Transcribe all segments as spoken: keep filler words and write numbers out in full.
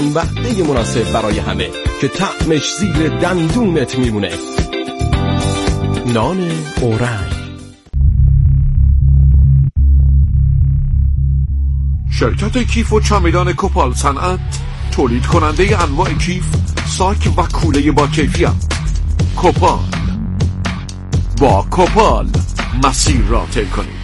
هم وحده مناسب برای همه که طعمش زیر دندونت میمونه. نان اورنگ. شرکت کیف و چمدان کوپال صنعت تولید کننده انواع کیف، ساک و کوله با کیفیت. کوپال، با کوپال مسیر را طی کنید.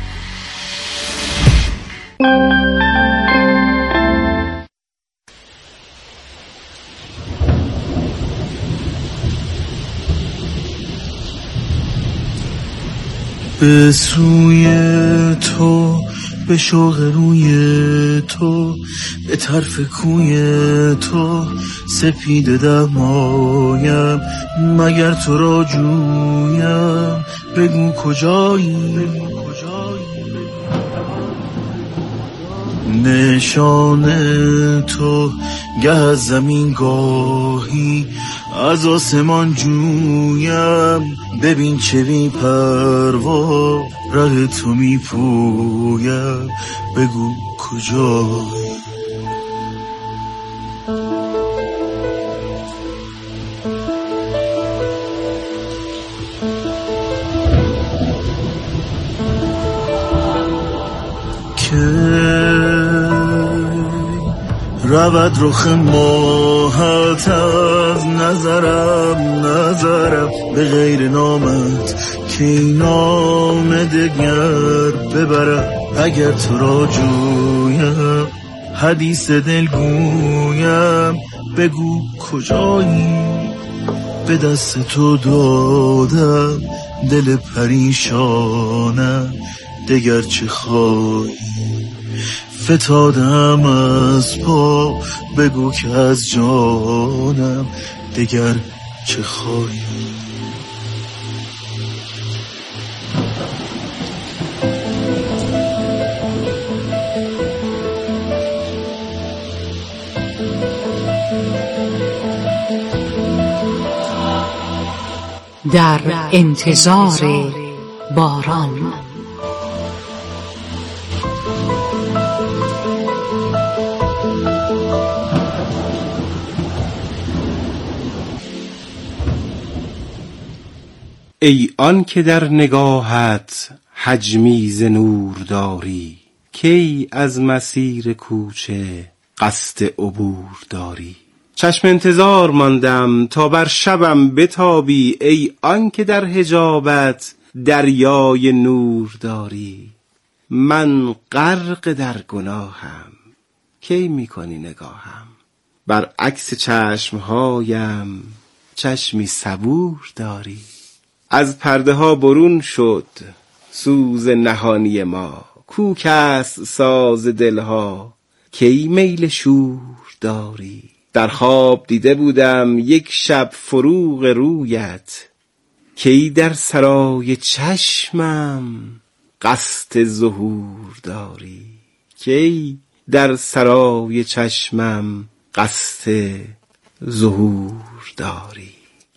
به سوی تو، به شوق روی تو، به طرف کوی تو سپیده دمایم، مگر تو را جویم، بگو کجایی. نشان تو گه از زمین گاهی از آسمان جویم، ببین چه بی پروا ره تو می پویم، بگو کجایی. رود رخ ماهت از نظرم، نظرم به غیر نامت که این نام دگر ببرم، اگر تو را جویم، حدیث دل گویم، بگو کجایی. به دست تو دادم دل پریشانم، دگر چه خواهی. فتادم از پا، بگو که از جانم دگر چه خواهی. در انتظار باران. ای آن که در نگاهت حجمی ز نور داری، کی از مسیر کوچه قصد عبور داری. چشم انتظار ماندم تا بر شبم بتابی، ای آن که در حجابت دریای نور داری. من غرق در گناهم، کی میکنی نگاهم، برعکس چشمهایم چشمی صبور داری. از پرده ها برون شد سوز نهانی ما، کوک است ساز دلها، کی میل شور داری. در خواب دیده بودم یک شب فروغ رویت، کی در سرای چشمم قصد ظهور داری. کی در سرای چشمم قصد ظهور داری.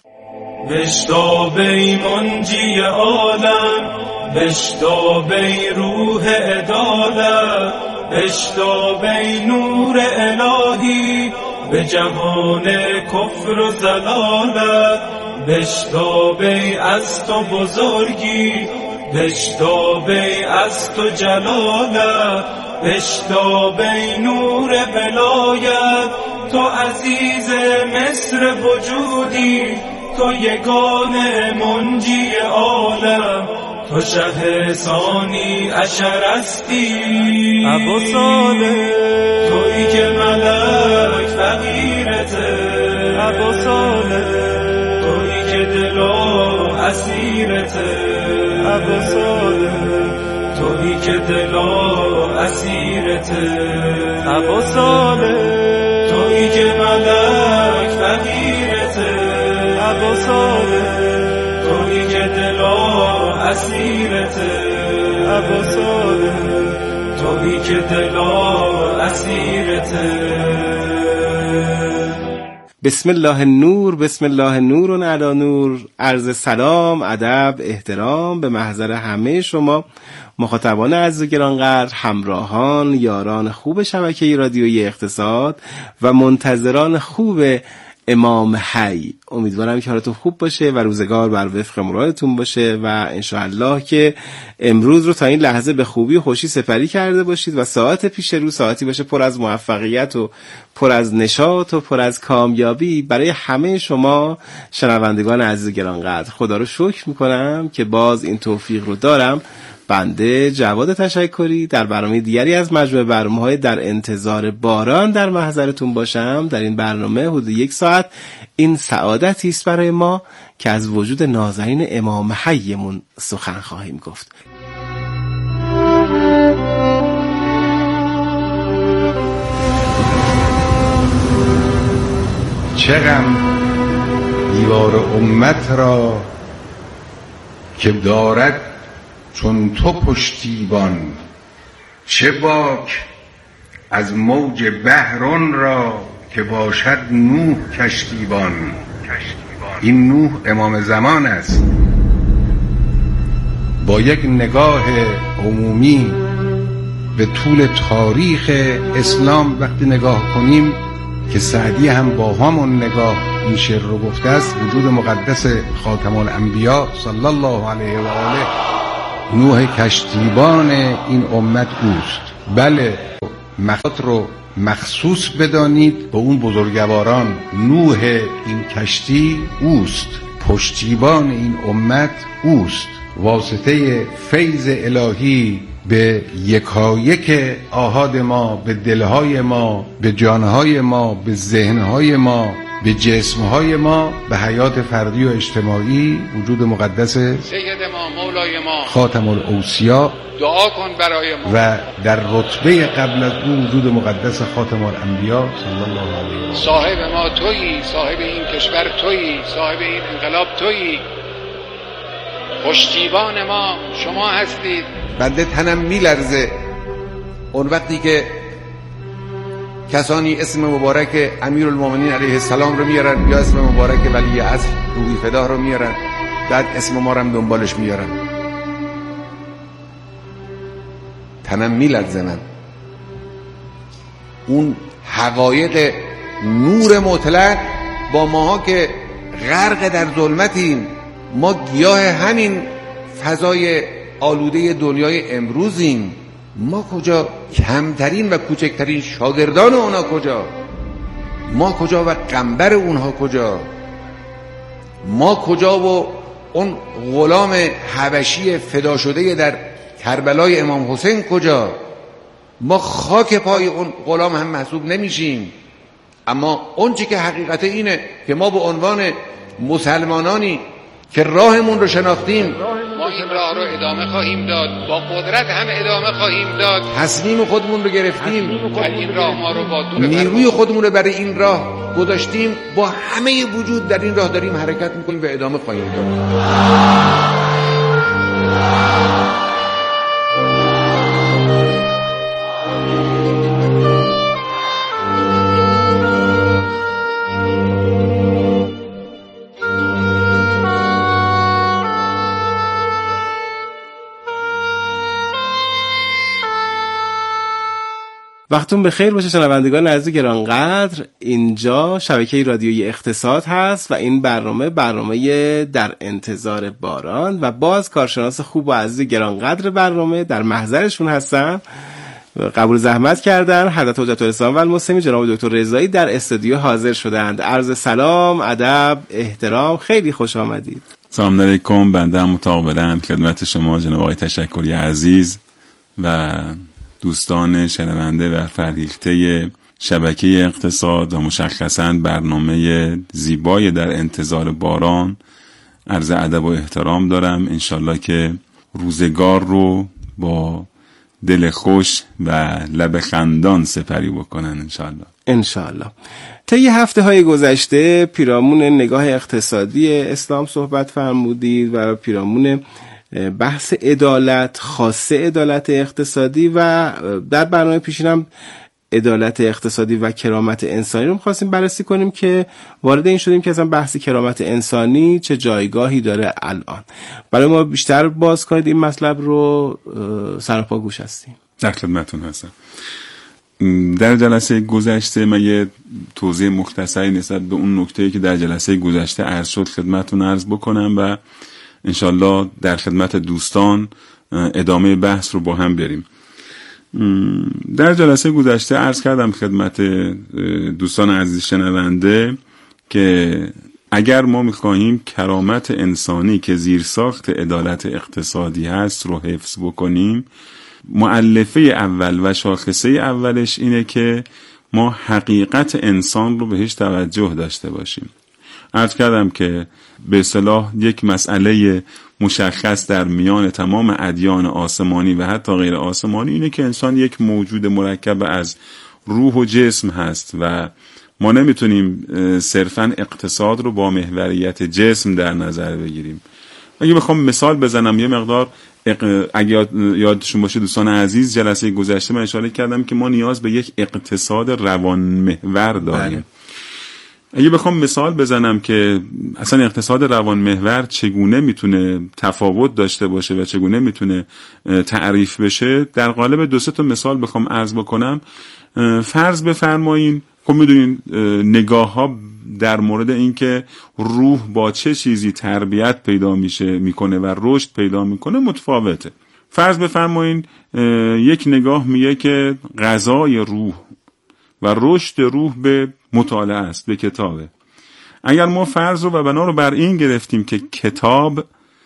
بشتاب ای منجی عالم، بشتاب ای روح عدالت، بشتاب ای نور الهی به جهان کفر و ضلالت. بشتاب ای از تو بزرگی، بشتاب ای از تو جلالت، بشتاب ای نور ولایت. تو عزیز مصر وجودی، تو یگانه منجی عالم، تو شه ثانی عشر استی. ابو صالح تویی که ملک فقیرته، ابو صالح تویی که دلا اسیرته، ابو صالح تویی که دلا اسیرته، ابو صالح تویی که ملک فقیرته، ابو صالح تویی که دلا اسیرته، ابو صالح تویی که دلا اسیرته. بسم الله نور، بسم الله نور علی نور. عرض سلام، ادب، احترام به محضر همه شما مخاطبان عزیز گرانقدر، همراهان، یاران خوب شبکه رادیویی اقتصاد و منتظران خوب امام حی، امیدوارم که حالتون خوب باشه و روزگار بر وفق مرادتون باشه و انشاءالله که امروز رو تا این لحظه به خوبی و خوشی سپری کرده باشید و ساعت پیش رو ساعتی باشه پر از موفقیت و پر از نشاط و پر از کامیابی برای همه شما شنوندگان عزیز گرانقدر. خدا رو شکر میکنم که باز این توفیق رو دارم. بنده جواد تشکری در برنامه دیگری از مجموعه برنامه‌های در انتظار باران در محضرتون باشم. در این برنامه حدود یک ساعت این سعادتی است برای ما که از وجود نازنین امام حیمون سخن خواهیم گفت. چه غم دیوار امت را که دارد چون تو پشتیبان، چه باک از موج بحران را که باشد نوح کشتیبان. این نوح امام زمان است. با یک نگاه عمومی به طول تاریخ اسلام وقتی نگاه کنیم که سعدی هم با همون نگاه این شعر رو گفته است، وجود مقدس خاتم الانبیا صلی الله علیه و آله نوح کشتیبان این امت اوست. بله، مخاط رو مخصوص بدانید، به اون بزرگواران نوح این کشتی اوست، پشتیبان این امت اوست. واسطه فیض الهی به یکایک آحاد ما، به دلهای ما، به جانهای ما، به ذهنهای ما، به جسمهای ما، به حیات فردی و اجتماعی وجود مقدس سید ما، مولای ما، خاتم الاوصیا دعا کن برای ما. و در رتبه قبل از اون وجود مقدس خاتم الانبیا صلی الله علیه و آله. صاحب ما تویی، صاحب این کشور تویی، صاحب این انقلاب تویی، پشتیبان ما شما هستید. بنده تنم میلرزه اون وقتی که کسانی اسم مبارک امیرالمومنین علیه السلام رو میارن یا اسم مبارک ولی عصر روحی فداه رو میارن، بعد اسم ما رو هم دنبالش میارن. تنم میلرزه من. اون حقایق نور مطلق با ماها که غرق در ظلمتیم، ما گیاه همین فضای آلوده دنیای امروزیم. ما کجا؟ کمترین و کوچکترین شاگردان اونا کجا؟ ما کجا و قنبر اونها کجا؟ ما کجا و اون غلام حبشی فدا شده در کربلای امام حسین کجا؟ ما خاک پای اون غلام هم محسوب نمیشیم. اما اون چی که حقیقت اینه که ما به عنوان مسلمانانی که راهمون رو شناختیم، ما این راه رو ادامه خواهیم داد، با قدرت هم ادامه خواهیم داد. تصمیم خودمون رو گرفتیم، در این راه ما رو با طول نیروی خودمون رو برای این راه گذاشتیم، با همه وجود در این راه داریم حرکت میکنیم و ادامه خواهیم داد. وقتون بخیر باشه شنوندگان عزیز گرانقدر. اینجا شبکه رادیویی اقتصاد هست و این برنامه برنامه در انتظار باران و باز کارشناس خوب و عزیز گرانقدر برنامه در محضرشون هستم. قبول زحمت کردن حضرت حجت الاسلام و المسلمین جناب دکتر رضایی در استودیو حاضر شدند. عرض سلام، ادب، احترام، خیلی خوش آمدید. سلام علیکم. بنده هم متقابلا خدمت شما جناب آقای تشکری عزیز و دوستان شنونده و فرهیخته شبکه اقتصاد و مشخصاً برنامه زیبای در انتظار باران عرض ادب و احترام دارم. انشالله که روزگار رو با دل خوش و لب خندان سپری بکنن انشالله. انشالله. طی هفته های گذشته پیرامون نگاه اقتصادی اسلام صحبت فرمودید و پیرامون بحث عدالت، خاصه عدالت اقتصادی، و در برنامه پیشینم عدالت اقتصادی و کرامت انسانی رو می‌خواستیم بررسی کنیم که وارد این شدیم که اصلا بحث کرامت انسانی چه جایگاهی داره الان. برای ما بیشتر باز کنید این مطلب رو، سراپا گوش هستیم. در خدمتتون هستم. در جلسه گذشته من یه توضیح مختصری نسبت به اون نکته‌ای که در جلسه گذشته عرض شد خدمتتون عرض بکنم و انشالله در خدمت دوستان ادامه بحث رو با هم بریم. در جلسه گذشته عرض کردم خدمت دوستان عزیز شنونده که اگر ما می‌خواهیم کرامت انسانی که زیرساخت عدالت اقتصادی هست رو حفظ بکنیم، مؤلفه اول و شاخصه اولش اینه که ما حقیقت انسان رو بهش توجه داشته باشیم. عرض کردم که به اصطلاح یک مسئله مشخص در میان تمام ادیان آسمانی و حتی غیر آسمانی اینه که انسان یک موجود مرکب از روح و جسم هست و ما نمیتونیم صرفاً اقتصاد رو با محوریت جسم در نظر بگیریم. اگه بخوام مثال بزنم یه مقدار، اگه یادشون باشه دوستان عزیز جلسه گذشته من اشاره کردم که ما نیاز به یک اقتصاد روان محور داریم. بله. اگه بخوام مثال بزنم که اصلا اقتصاد روان محور چگونه میتونه تفاوت داشته باشه و چگونه میتونه تعریف بشه، در قالب دو سه تا مثال بخوام عرض بکنم، فرض بفرمایین خب میدونین نگاه ها در مورد اینکه روح با چه چیزی تربیت پیدا میشه میکنه و رشد پیدا میکنه متفاوته. فرض بفرمایین یک نگاه میگه که غذای روح و رشد روح به مطالعه است، به کتابه. اگر ما فرض رو و بنا رو بر این گرفتیم که کتاب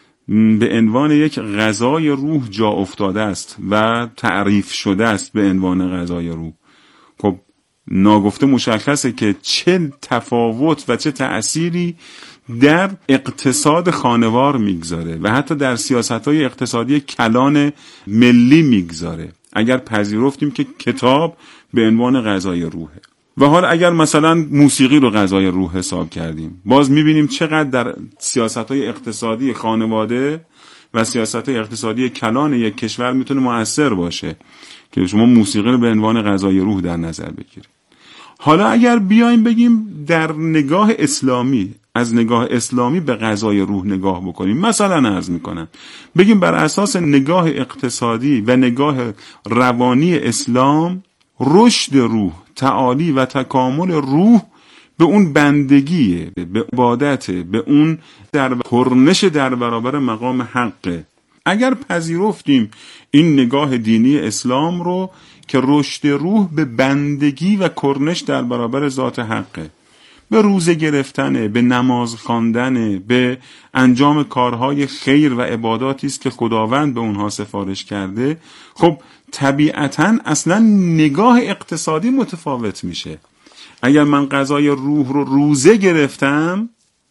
به عنوان یک غذای روح جا افتاده است و تعریف شده است به عنوان غذای روح، خب ناگفته مشخصه که چه تفاوت و چه تأثیری در اقتصاد خانوار میگذاره و حتی در سیاست‌های اقتصادی کلان ملی میگذاره اگر پذیرفتیم که کتاب به عنوان غذای روحه. و حالا اگر مثلا موسیقی رو غذای روح حساب کردیم، باز میبینیم چقدر در سیاست‌های اقتصادی خانواده و سیاست‌های اقتصادی کلان یک کشور میتونه مؤثر باشه که شما موسیقی رو به عنوان غذای روح در نظر بگیرید. حالا اگر بیایم بگیم در نگاه اسلامی، از نگاه اسلامی به غذای روح نگاه بکنیم، مثلا عرض میکنم بگیم بر اساس نگاه اقتصادی و نگاه روانی اسلام، رشد روح، تعالی و تکامل روح به اون بندگیه، به عبادت، به اون در کرنش در برابر مقام حقه. اگر پذیرفتیم این نگاه دینی اسلام رو که رشد روح به بندگی و کرنش در برابر ذات حقه، به روزه گرفتنه، به نماز خواندنه، به انجام کارهای خیر و عباداتی است که خداوند به اونها سفارش کرده، خب طبیعتاً اصلا نگاه اقتصادی متفاوت میشه. اگر من غذای روح رو روزه گرفتم،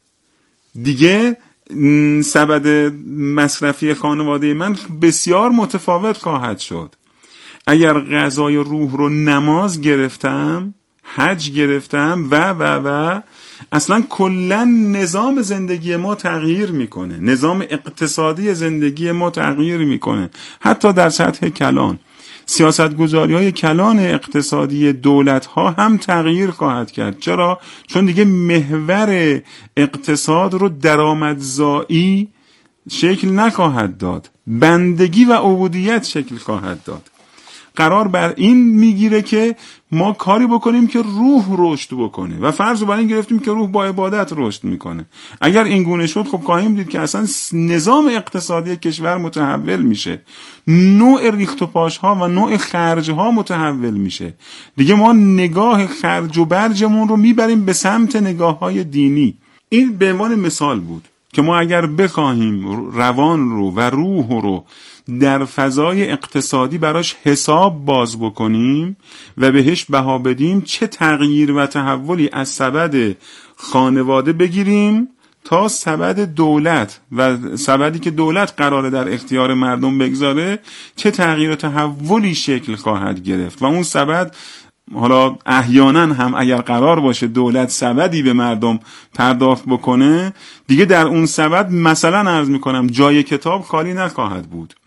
دیگه سبد مصرفی خانواده من بسیار متفاوت خواهد شد. اگر غذای روح رو نماز گرفتم، حج گرفتم و و و اصلا کلا نظام زندگی ما تغییر میکنه، نظام اقتصادی زندگی ما تغییر میکنه. حتی در سطح کلان سیاستگذاری های کلان اقتصادی دولت ها هم تغییر خواهد کرد. چرا؟ چون دیگه محور اقتصاد رو درآمدزایی شکل نخواهد داد، بندگی و عبودیت شکل خواهد داد. قرار بر این میگیره که ما کاری بکنیم که روح رشد بکنه و فرض رو بر این گرفتیم که روح با عبادت رشد میکنه. اگر این گونه شد خب خواهیم دید که اصلا نظام اقتصادی کشور متحول میشه، نوع ریخت و پاش ها و نوع خرج ها متحول میشه. دیگه ما نگاه خرج و برجمون رو میبریم به سمت نگاه های دینی. این به عنوان مثال بود که ما اگر بخواهیم روان رو و روح رو در فضای اقتصادی براش حساب باز بکنیم و بهش بها بدیم، چه تغییر و تحولی از سبد خانواده بگیریم تا سبد دولت و سبدی که دولت قراره در اختیار مردم بگذاره، چه تغییر و تحولی شکل خواهد گرفت. و اون سبد حالا احیانا هم اگر قرار باشه دولت سبدی به مردم پرداخت بکنه، دیگه در اون سبد مثلا عرض میکنم جای کتاب خالی نخواهد بود.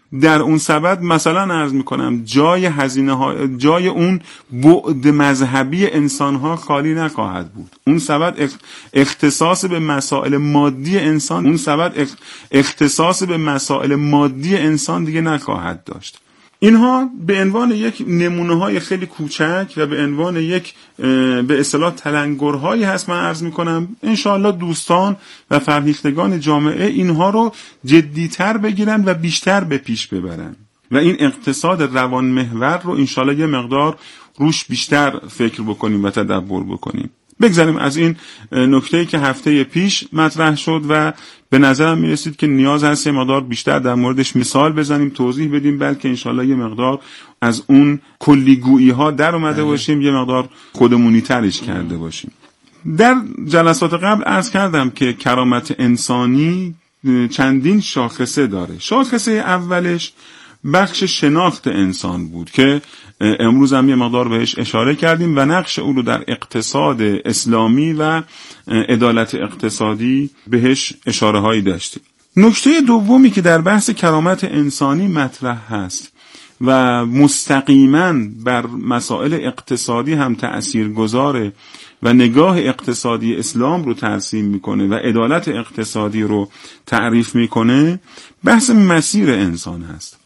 در اون سبد مثلا عرض میکنم جای هزینه ها، جای اون بعد مذهبی انسان ها خالی نخواهد بود. اون سبد اختصاص به مسائل مادی انسان اون سبد اختصاص به مسائل مادی انسان دیگه نخواهد داشت. اینها به عنوان یک نمونه های خیلی کوچک و به عنوان یک به اصطلاح تلنگرهایی هست من عرض میکنم. انشاءالله دوستان و فرهیختگان جامعه اینها رو جدیتر بگیرن و بیشتر به پیش ببرن و این اقتصاد روان محور رو انشاءالله یه مقدار روش بیشتر فکر بکنیم و تدبر بکنیم. بگذاریم از این نکته‌ای که هفته پیش مطرح شد و به نظرم میرسید که نیاز هست یه مقدار بیشتر در موردش مثال بزنیم، توضیح بدیم، بلکه انشالله یه مقدار از اون کلیگویی ها در اومده باشیم، یه مقدار خودمونی ترش کرده باشیم. در جلسات قبل عرض کردم که کرامت انسانی چندین شاخصه داره. شاخصه اولش بخش شناخت انسان بود که امروز هم یه مقدار بهش اشاره کردیم و نقش او رو در اقتصاد اسلامی و عدالت اقتصادی بهش اشاره هایی داشتیم. نکته دومی که در بحث کرامت انسانی مطرح هست و مستقیما بر مسائل اقتصادی هم تأثیر گذاره و نگاه اقتصادی اسلام رو ترسیم میکنه و عدالت اقتصادی رو تعریف میکنه، بحث مسیر انسان هست.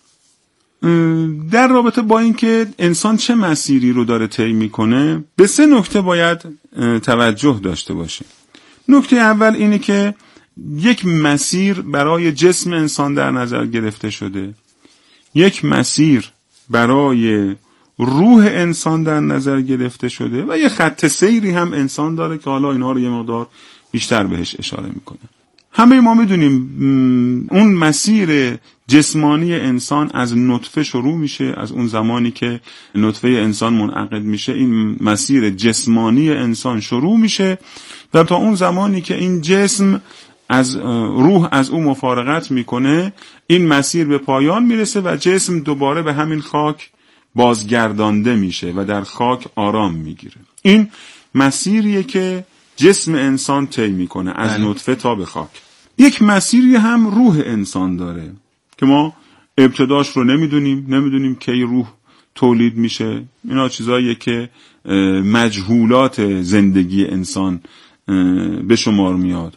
در رابطه با اینکه انسان چه مسیری رو داره طی میکنه به سه نکته باید توجه داشته باشه. نکته اول اینه که یک مسیر برای جسم انسان در نظر گرفته شده، یک مسیر برای روح انسان در نظر گرفته شده و یه خط سیری هم انسان داره که حالا اینها رو یه مقدار بیشتر بهش اشاره میکنه. همه ما میدونیم اون مسیر جسمانی انسان از نطفه شروع میشه. از اون زمانی که نطفه انسان منعقد میشه این مسیر جسمانی انسان شروع میشه و تا اون زمانی که این جسم از روح از اون مفارقت میکنه این مسیر به پایان میرسه و جسم دوباره به همین خاک بازگردانده میشه و در خاک آرام میگیره. این مسیریه که جسم انسان طی میکنه از بله. نطفه تا به خاک. یک مسیری هم روح انسان داره که ما ابتداش رو نمیدونیم، نمیدونیم کی روح تولید میشه. اینا چیزاییه که مجهولات زندگی انسان به شمار میاد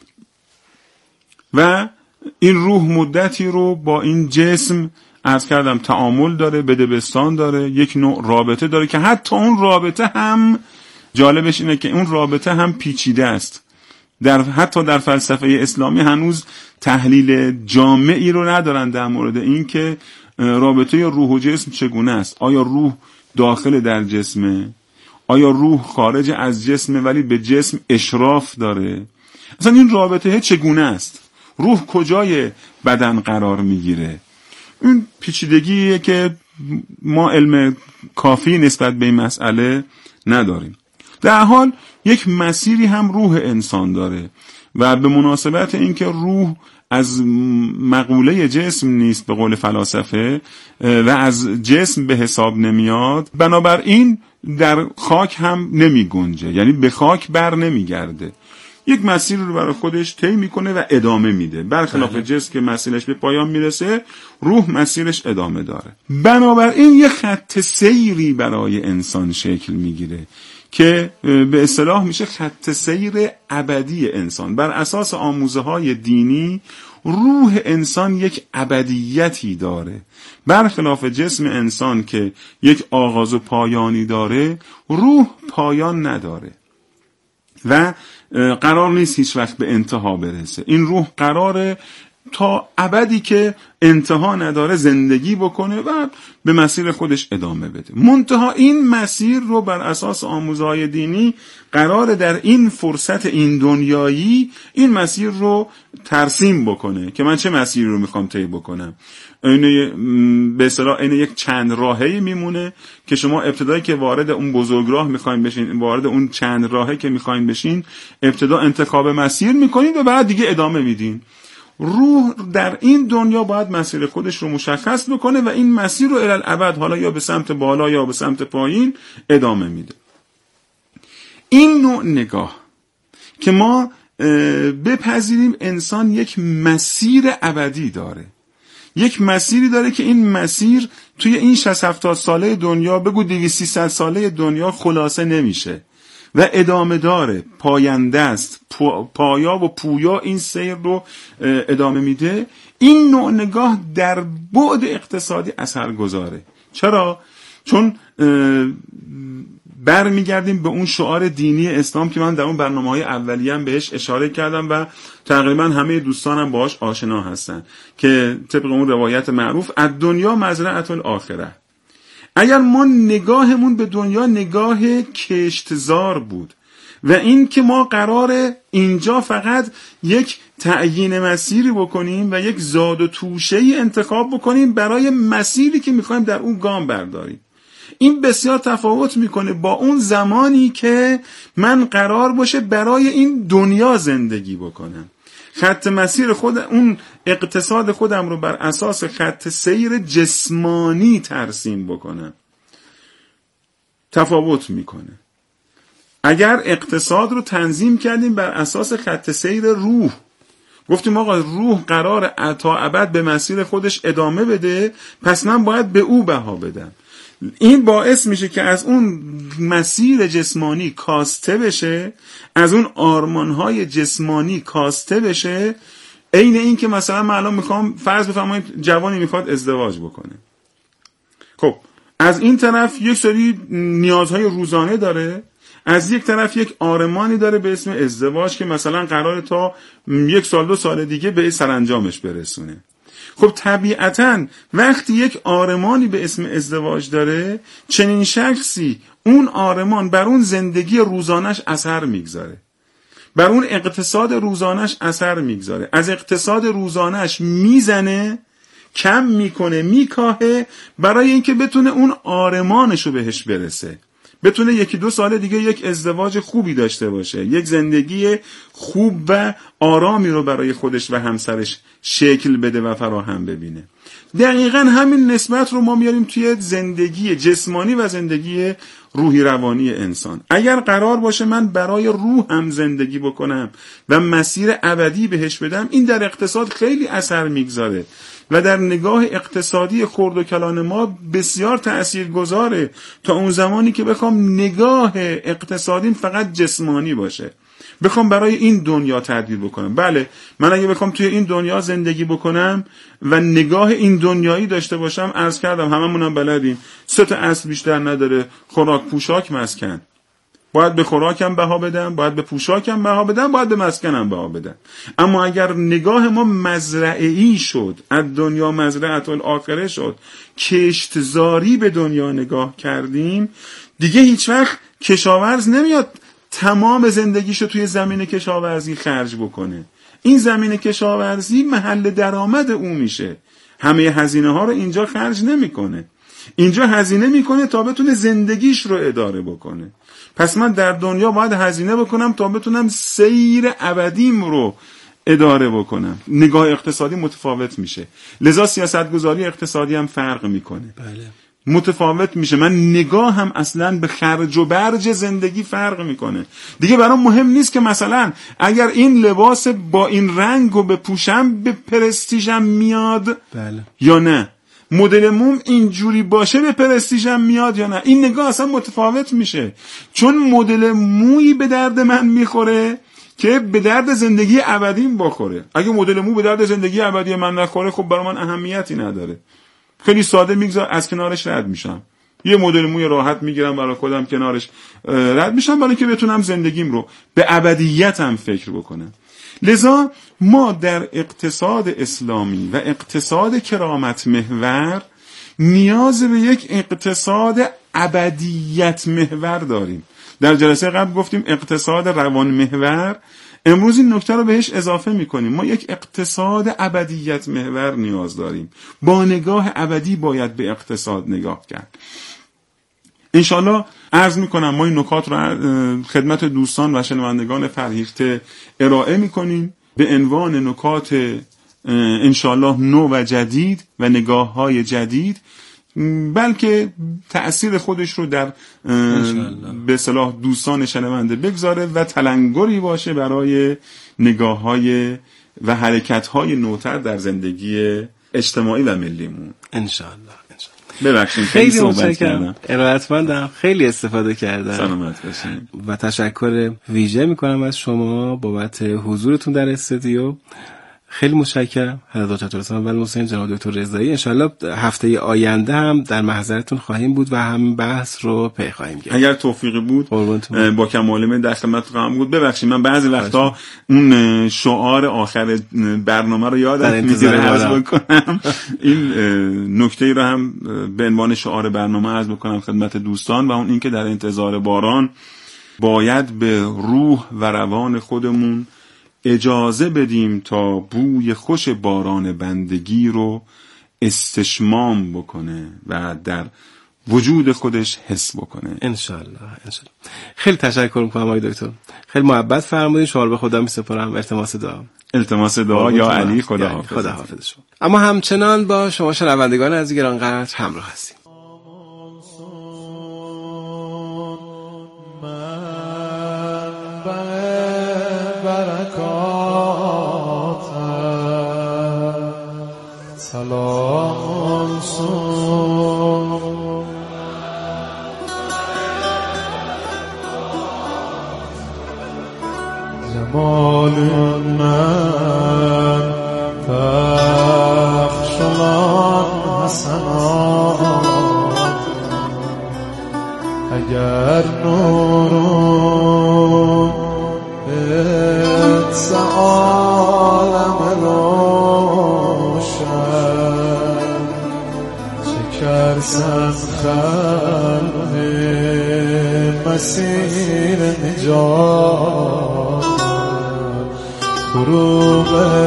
و این روح مدتی رو با این جسم عرض کردم تعامل داره، بدبستان داره، یک نوع رابطه داره که حتی اون رابطه هم جالبش اینه که اون رابطه هم پیچیده است. در حتی در فلسفه اسلامی هنوز تحلیل جامعی رو ندارن در مورد این که رابطه روح و جسم چگونه است. آیا روح داخل در جسمه؟ آیا روح خارج از جسمه ولی به جسم اشراف داره؟ اصلا این رابطه چگونه است؟ روح کجای بدن قرار میگیره؟ این پیچیدگیه که ما علم کافی نسبت به این مسئله نداریم. در حال یک مسیری هم روح انسان داره و به مناسبت اینکه روح از مقوله جسم نیست به قول فلاسفه و از جسم به حساب نمیاد، بنابراین در خاک هم نمی گنجه، یعنی به خاک بر نمی گرده. یک مسیر رو برای خودش طی میکنه و ادامه میده. برخلاف جسم که مسیرش به پایان میرسه، روح مسیرش ادامه داره. بنابراین یک خط سیری برای انسان شکل میگیره که به اصطلاح میشه خط سیر ابدی انسان. بر اساس آموزه های دینی روح انسان یک ابدیتی داره. برخلاف جسم انسان که یک آغاز و پایانی داره، روح پایان نداره و قرار نیست هیچ وقت به انتها برسه. این روح قراره تا ابدی که انتها نداره زندگی بکنه و به مسیر خودش ادامه بده. منتها این مسیر رو بر اساس آموزهای دینی قراره در این فرصت این دنیایی این مسیر رو ترسیم بکنه که من چه مسیری رو میخوام طی بکنم. این به اصطلاح این یک چند راهی میمونه که شما ابتدایی که وارد اون بزرگراه میخواین بشین، وارد اون چند راهی که میخواین بشین، ابتدا انتخاب مسیر میکنید و بعد دیگه ادامه میدین. روح در این دنیا باید مسیر خودش رو مشخص بکنه و این مسیر رو الالعبد حالا یا به سمت بالا یا به سمت پایین ادامه میده. این نوع نگاه که ما بپذیریم انسان یک مسیر ابدی داره، یک مسیری داره که این مسیر توی این شصت هفتاد ساله دنیا، بگو دویست سیصد ساله دنیا خلاصه نمیشه و ادامه داره، پاینده است، پایا و پویا این سیر رو ادامه میده. این نوع نگاه در بعد اقتصادی اثرگذاره. چرا؟ چون برمیگردیم به اون شعار دینی اسلام که من در اون برنامه‌های اولیه هم بهش اشاره کردم و تقریبا همه دوستانم باهاش آشنا هستن که طبق اون روایت معروف الدنیا مزرعة الاخره. اگر ما نگاهمون به دنیا نگاه کشتزار بود و این که ما قراره اینجا فقط یک تعیین مسیری بکنیم و یک زاد و توشه‌ای انتخاب بکنیم برای مسیری که میخوایم در اون گام برداریم، این بسیار تفاوت میکنه با اون زمانی که من قرار باشه برای این دنیا زندگی بکنم، خط مسیر خود اون اقتصاد خودم رو بر اساس خط سیر جسمانی ترسیم بکنم. تفاوت میکنه. اگر اقتصاد رو تنظیم کردیم بر اساس خط سیر روح، گفتیم آقا روح قرار تا ابد به مسیر خودش ادامه بده، پس من باید به او بها بدم. این باعث میشه که از اون مسیر جسمانی کاسته بشه، از اون آرمانهای جسمانی کاسته بشه. عین این که مثلا من الان میخوام فرض بفرمایید جوانی میخواد ازدواج بکنه، خب از این طرف یک سری نیازهای روزانه داره، از یک طرف یک آرمانی داره به اسم ازدواج که مثلا قراره تا یک سال دو سال دیگه به سرانجامش برسونه. خب طبیعتاً وقتی یک آرمانی به اسم ازدواج داره، چنین شخصی اون آرمان بر اون زندگی روزانش اثر میگذاره، بر اون اقتصاد روزانش اثر میگذاره، از اقتصاد روزانش میزنه، کم میکنه، میکاهه برای اینکه بتونه اون آرمانشو بهش برسه، بتونه یکی دو سال دیگه یک ازدواج خوبی داشته باشه، یک زندگی خوب و آرامی رو برای خودش و همسرش شکل بده و فراهم ببینه. دقیقاً همین نسبت رو ما میاریم توی زندگی جسمانی و زندگی روحی روانی انسان. اگر قرار باشه من برای روح هم زندگی بکنم و مسیر ابدی بهش بدم، این در اقتصاد خیلی اثر میگذاره و در نگاه اقتصادی خرد و کلان ما بسیار تأثیرگذاره، تا اون زمانی که بخوام نگاه اقتصادیم فقط جسمانی باشه، بخوام برای این دنیا تعدیل بکنم. بله من اگه بخوام توی این دنیا زندگی بکنم و نگاه این دنیایی داشته باشم، عرض کردم هممونم بلدیم سه تا اصل بیشتر نداره: خوراک، پوشاک، مسکن. باید به خوراکم بها بدم، باید به پوشاکم بها بدم، باید به مسکنم بها بدم. اما اگر نگاه ما مزرعه‌ای شد، از دنیا مزرعة الاخره شد، کشتزاری به دنیا نگاه کردیم، دیگه هیچ وقت کشاورز نمیاد تمام زندگیشو توی زمین کشاورزی خرج بکنه. این زمین کشاورزی محل درآمد او میشه، همه هزینه ها رو اینجا خرج نمیکنه، اینجا هزینه میکنه تا بتونه زندگیش رو اداره بکنه. پس من در دنیا باید هزینه بکنم تا بتونم سیر ابدیم رو اداره بکنم. نگاه اقتصادی متفاوت میشه، لذا سیاستگذاری اقتصادی هم فرق میکنه. بله. متفاوت میشه. من نگاه هم اصلا به خرج و برج زندگی فرق میکنه. دیگه برام مهم نیست که مثلا اگر این لباس با این رنگ رو بپوشم به پرستیژم میاد بله. یا نه، مدل موم اینجوری باشه به پرستیژم میاد یا نه. این نگاه اصلا متفاوت میشه، چون مدل مویی به درد من میخوره که به درد زندگی ابدیم بخوره. اگه مدل مو به درد زندگی ابدی من نخوره، خب برای من اهمیتی نداره، خیلی ساده میگذار از کنارش رد میشم. یه مدل موی راحت میگیرم برای خودم، کنارش رد میشم برای اینکه بتونم زندگیم رو به ابدیتم فکر بکنم. لذا ما در اقتصاد اسلامی و اقتصاد کرامت محور نیاز به یک اقتصاد ابدیت محور داریم. در جلسه قبل گفتیم اقتصاد روان محور، امروز این نکته رو بهش اضافه میکنیم. ما یک اقتصاد ابدیت محور نیاز داریم، با نگاه ابدی باید به اقتصاد نگاه کرد. انشالله عرض میکنم ما این نکات رو خدمت دوستان و شنوندگان فرهیخته ارائه میکنیم به عنوان نکات انشالله نو و جدید و نگاه های جدید، بلکه تأثیر خودش رو در به اصطلاح دوستان شنونده بگذاره و تلنگری باشه برای نگاه های و حرکت های نوتر در زندگی اجتماعی و ملیمون. انشالله. ببخشید خیلی صحبت کردم. ارادتمندم، خیلی استفاده کردم. سلامت باشین. و تشکر ویژه میکنم از شما بابت حضورتون در استودیو. خیلی متشکرم. حضرت دکتر اول حسین، جناب دکتر رضایی. انشالله هفته آینده هم در محضرتون خواهیم بود و هم بحث رو پی خواهیم گرفت. اگر توفیقی بود با کمال میل در خدمت خواهم بود. ببخشید من بعضی وقتا اون شعار آخر برنامه رو یادم میره عرض بکنم. این نکته رو هم به عنوان شعار برنامه عرض بکنم خدمت دوستان، و اون این که در انتظار باران باید به روح و روان خودمون اجازه بدیم تا بوی خوش باران بندگی رو استشمام بکنه و در وجود خودش حس بکنه. انشالله انشالله. خیلی تشکر میکنم آقای دکتر، خیلی محبت فرمودین. شما رو به خدا میسپارم. التماس دعا. التماس دعا یا علی. خدا حافظ. خدا حافظ شما. اما همچنان با شما شنوندگان عزیز گرانقدر همراه هستیم. سلام سون جمال من فخشلان حسنان اگر نورون ات عالم روشن شکرسن خلق مسیر نجات فروغ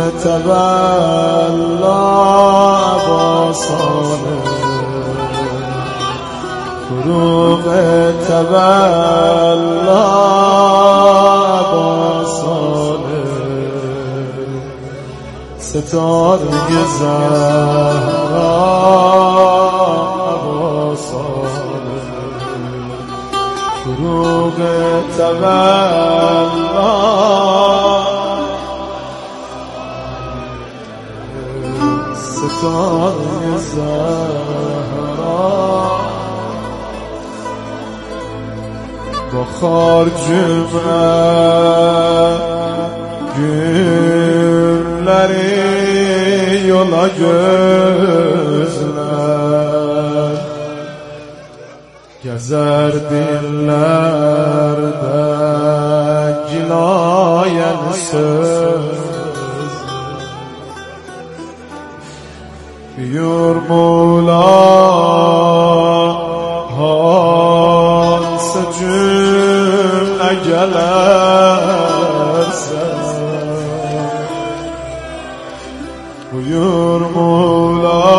تبلا عباسانه فروغ تبلا عباسانه ستاره زهرا عباسانه فروغ تبلا ستاره زهرا با خارجم gülleri yola gözler gezer dillerde cilayen söz yurmula hansı cümle gelerse buyur Mola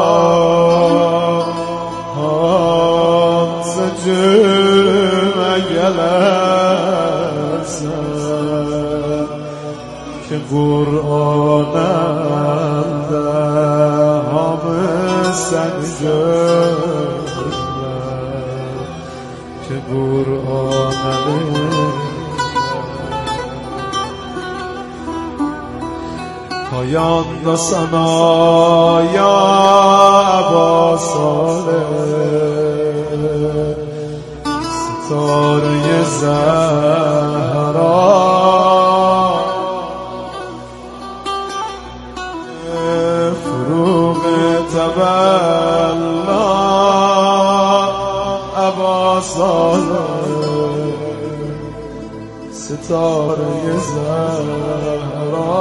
hansı cüme gelersen ki Kur'an elde hamı sen gözler ki Kur'an elde payanda sana ya Abasale Sitare Zahra Furugh Taballa Abasale Sitare Zahra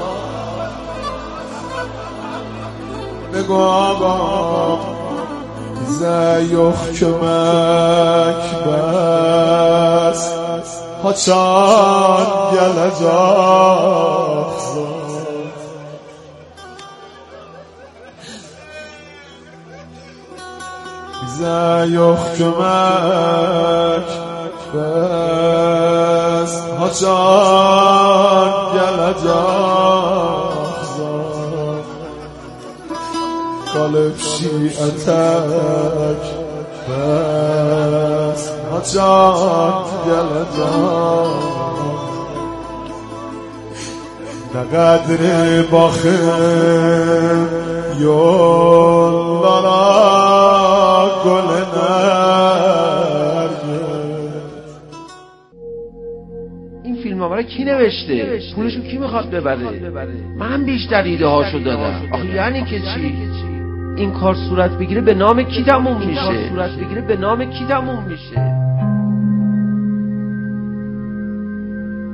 بگو آقا زیخ کمک بس haçan gelecek bize yok kömek bes haçan gelecek kalıp şiatek bes haçan gelecek ne kadri bakım یولدارا گل نرگس. این فیلمنامه رو کی نوشته؟ پولشو کی میخواد ببره؟ من بیشتر ایده هاشو دادم. آخه یعنی که چی؟ این کار صورت بگیره به نام کی تموم میشه؟ صورت بگیره به نام کی تموم میشه؟